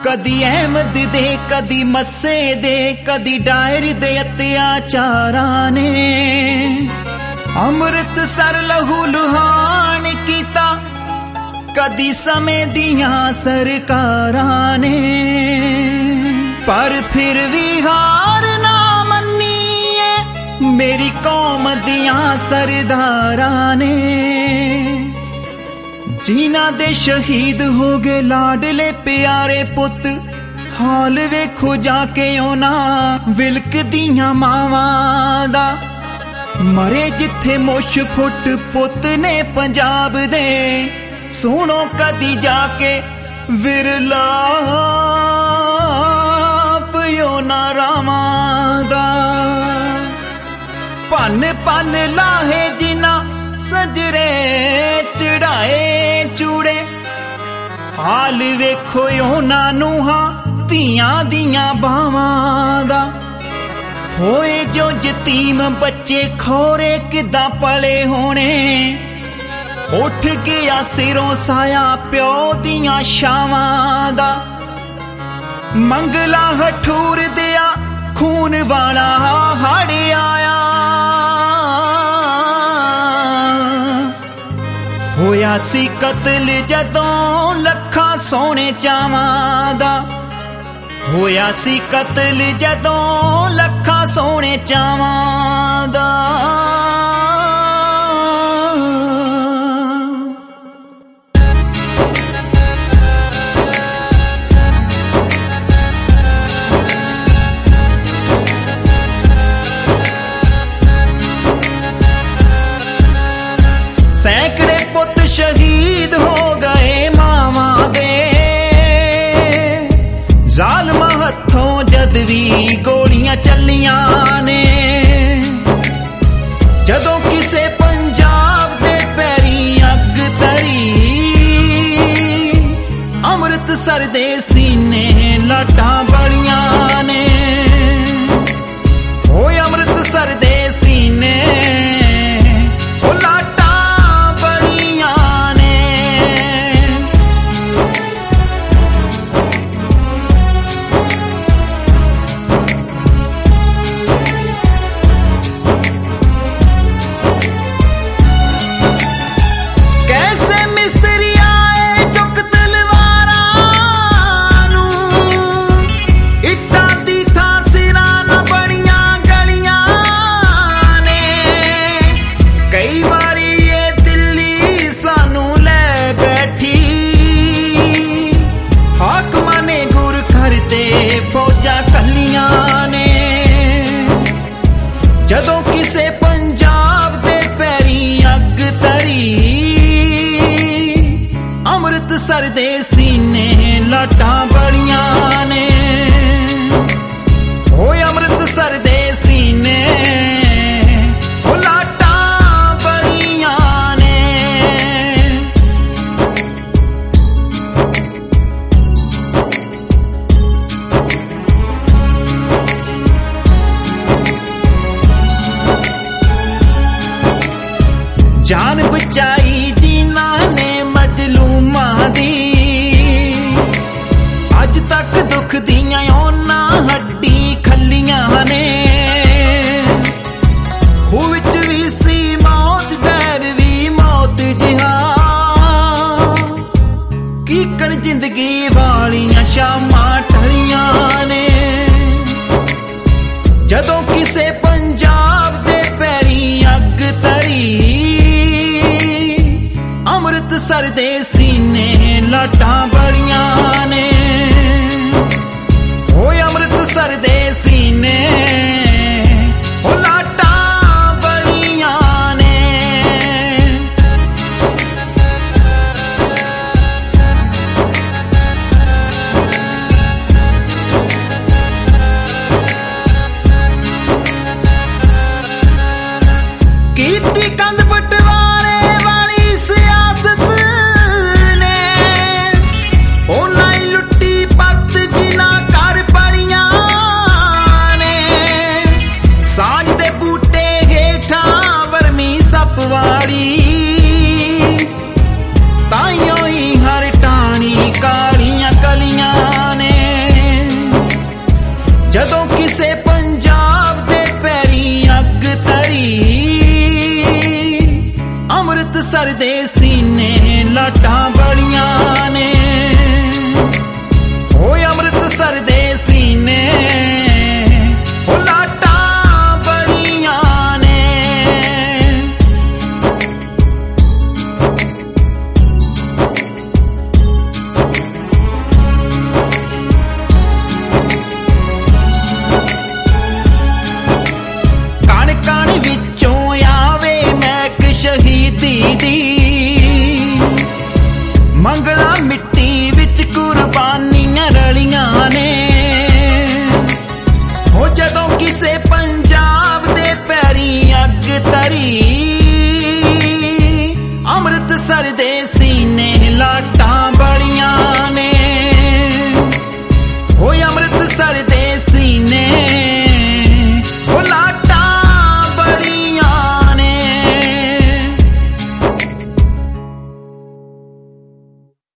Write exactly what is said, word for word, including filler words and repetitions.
कदी अहमद दे कदी मस्से दे कदी डायर दे अत्याचारां ने अमृतसर लहू लुहान कीता कदी समय दियां सरकारां ने पर फिर भी हार ना मन्नी है मेरी कौम दियां सरदारां ने जिन्हां दे शहीद हो गए लाडले प्यारे पुत हाल वेखो जाके उन्हां विलक दियां मावां दा मरे जिथे मुश फुट पुत ने पंजाब दे सुनो कदी जाके विरलाप यो ना रामां दा पन पन लाहे जिना सजरे चढ़ाए चूड़े हाल वेखो योना नूहां धीआं दियां बावां दा होए जो यतीम बच्चे खौरे किदां पले होने उठ गया सिरों साया प्यो दियां शावां दा मंगला हठूर दिया खून वाला हड़ आया होया सी कत्ल जदों लखां सोने चावां दा होया सी कत्ल जदों लखां सोने चावां दा सैकड़े पुत शहीद हो गए मावां दे जालमा हथों जद भी गोलियां चलियां ने जदों किसे पंजाब दे पैरी अग तरी अमृतसर दे सीने लाटां बड़ियां ने होए अमृतसर दे सीने जदों किसे पंजाब दे पैरी अग तरी अमृतसर दे सीने लाटां बड़ियां ने होए अमृतसर दे सीने लाटां बड़ियां ने जान बचाई जिन्हां ने मजलूमां दी अज तक दुख दियां ओना हड्डी खलियां ने खूह विच भी सी मौत डर भी मौत जिहा कीकण जिंदगी वालियां शामां टलियां ने जदों किसे पंजाब दे पैरी अग तरी अमृतसर दे सीने लाटां बड़ियां ने होए अमृतसर दे सीने लाटां बड़ियां ने कीती कंध बटवारे वाली सियासत ने ओना लुट्टी पत जिना कर पड़ियां सीने लाटां बड़ियां ने, ओ अमृतसर दे सीने ओ लाटां बड़ियां ने। कण कण विचों आवे महक शहीदी दी, मंगला मिट्टी विच कुर्बानियां रलियां ने। हो जदों किसे पंजाब दे पैरी अग तरी, अमृतसर दे सीने लाटां